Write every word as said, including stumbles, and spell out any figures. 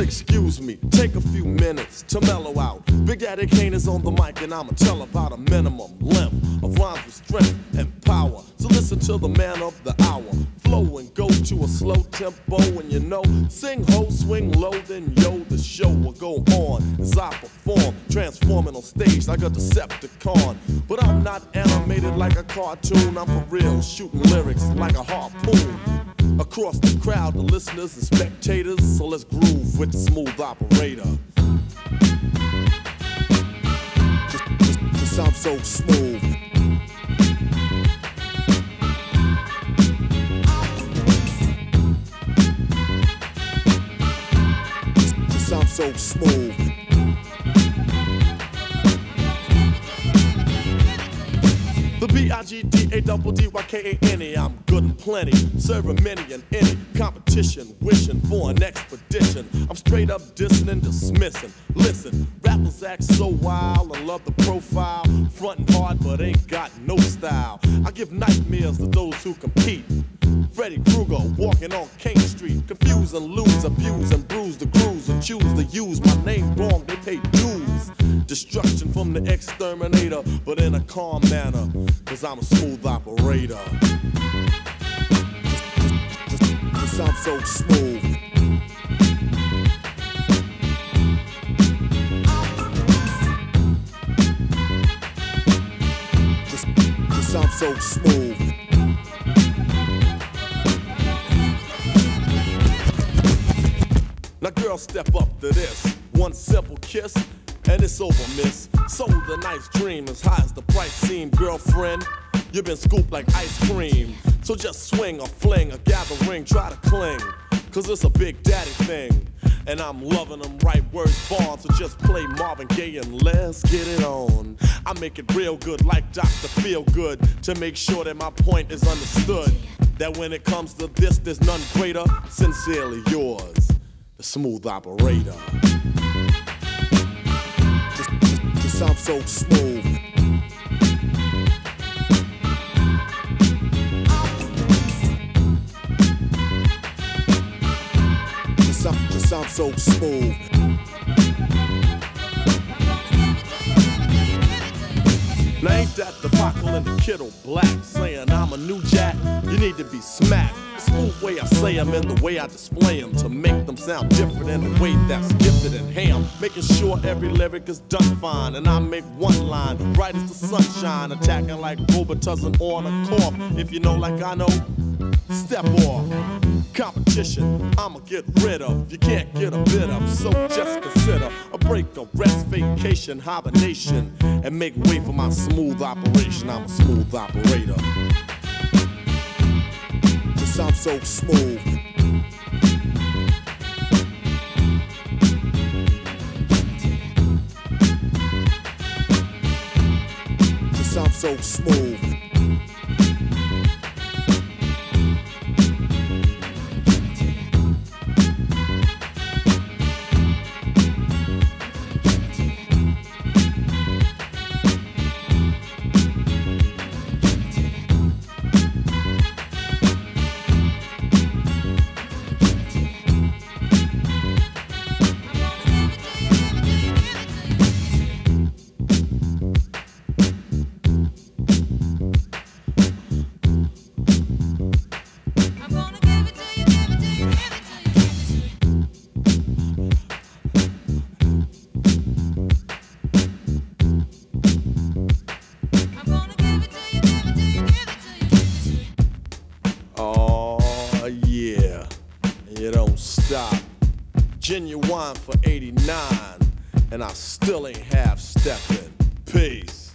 excuse me, take a few minutes to mellow out. Big Daddy Kane is on the mic and I'ma tell about a minimum length of rhymes with strength and power. So listen to the man of the hour. Flow and go to a slow tempo and you know, sing ho, swing low, then yo, the show will go on as I perform, transforming on stage like a Decepticon. But I'm not animated like a cartoon, I'm for real, shooting lyrics like a harpoon. Across the crowd, the listeners and spectators, so let's groove with the smooth operator. Just, just, just sound so smooth. Just, just sound so smooth. The B I G D A double D Y K A N E, I'm good and plenty, serving many and any competition, wishing for an expedition. I'm straight up dissing and dismissing. Listen, rappers act so wild, I love the profile, frontin' hard but ain't got no style. I give nightmares to those who compete. Freddy Krueger walking on King Street, confuse and lose, abuse and bruise the grooves, and choose to use my name wrong, they pay dues. Destruction from the exterminator, but in a calm manner, cause I'm a smooth operator. Just, just, just sound so smooth. Just, just sound so smooth. Now girl, step up to this. One simple kiss, and it's over, miss. Sold a nice dream as high as the price seemed. Girlfriend, you've been scooped like ice cream. So just swing or fling or gather ring, try to cling, cause it's a big daddy thing. And I'm loving them right words born. So just play Marvin Gaye and let's get it on. I make it real good like Doctor Feelgood, to make sure that my point is understood. That when it comes to this, there's none greater. Sincerely yours, the smooth operator. Just, just, just sound so smooth. Just, sound, just sound so smooth. Now ain't that the Paco and the Kiddo Black saying I'm a new jack? You need to be smacked. The smooth way I say them and the way I display them, to make them sound different in a way that's gifted and ham. Making sure every lyric is done fine, and I make one line bright as the sunshine, attacking like Robitussin on a cough. If you know like I know, step off. Competition, I'ma get rid of. You can't get a bit of, so just consider a break, a rest, vacation, hibernation, and make way for my smooth operation. I'm a smooth operator. Just sound so smooth. Just sound so smooth. Genuine for eighty-nine, and I still ain't half stepping. Peace.